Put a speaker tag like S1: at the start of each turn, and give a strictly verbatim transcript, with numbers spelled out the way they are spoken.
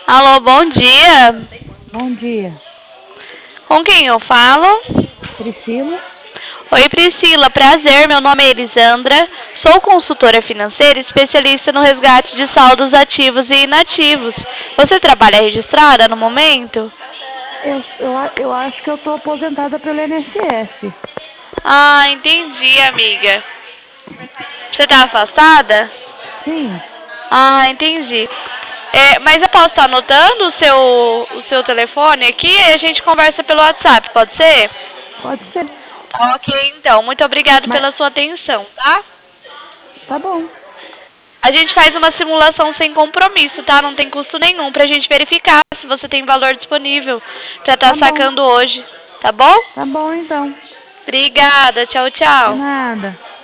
S1: Alô, bom dia.
S2: Bom dia.
S1: Com quem eu falo?
S2: Priscila?
S1: Oi, Priscila. Prazer, meu nome é Elisandra. Sou consultora financeira especialista no resgate de saldos ativos e inativos. Você trabalha registrada no momento?
S2: Eu, eu, a- eu acho que eu tô aposentada pelo I N S S.
S1: Ah, entendi, amiga. Você tá afastada?
S2: Sim,
S1: Ah, entendi. É, mas eu posso estar anotando o seu, o seu telefone aqui e a gente conversa pelo WhatsApp, pode ser?
S2: pode ser.
S1: Ok, então. Muito obrigada
S2: Mas
S1: pela sua atenção, tá?
S2: tá bom.
S1: A gente faz uma simulação sem compromisso, tá? Não tem custo nenhum pra gente verificar se você tem valor disponível pra
S2: Tá
S1: estar
S2: bom.
S1: sacando hoje, tá bom?
S2: Tá bom então.
S1: Obrigada, tchau,
S2: De
S1: tchau.
S2: nada.